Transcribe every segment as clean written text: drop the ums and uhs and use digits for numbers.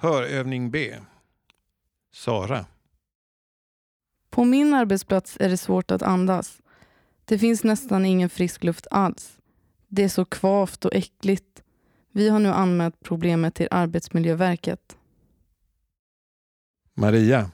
Hörövning B. Sara. På min arbetsplats är det svårt att andas. Det finns nästan ingen frisk luft alls. Det är så kvavt och äckligt. Vi har nu anmält problemet till Arbetsmiljöverket. Maria.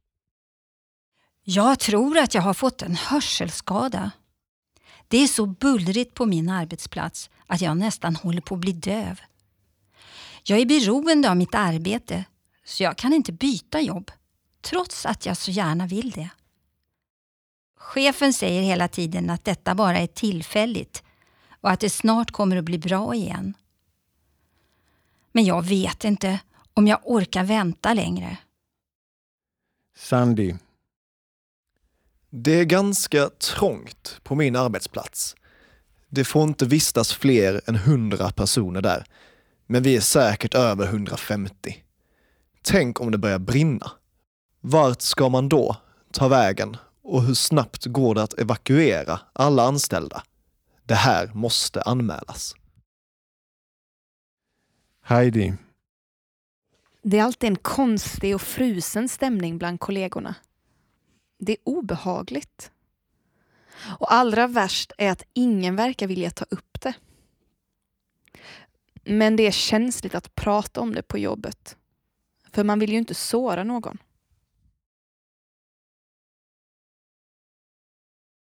Jag tror att jag har fått en hörselskada. Det är så bullrigt på min arbetsplats att jag nästan håller på att bli döv. Jag är beroende av mitt arbete så jag kan inte byta jobb, trots att jag så gärna vill det. Chefen säger hela tiden att detta bara är tillfälligt och att det snart kommer att bli bra igen. Men jag vet inte om jag orkar vänta längre. Sandy. Det är ganska trångt på min arbetsplats. Det får inte vistas fler än 100 personer där, men vi är säkert över 150. Tänk om det börjar brinna. Vart ska man då ta vägen och hur snabbt går det att evakuera alla anställda? Det här måste anmälas. Heidi. Det är alltid en konstig och frusen stämning bland kollegorna. Det är obehagligt. Och allra värst är att ingen verkar vilja ta upp det. Men det är känsligt att prata om det på jobbet. För man vill ju inte såra någon.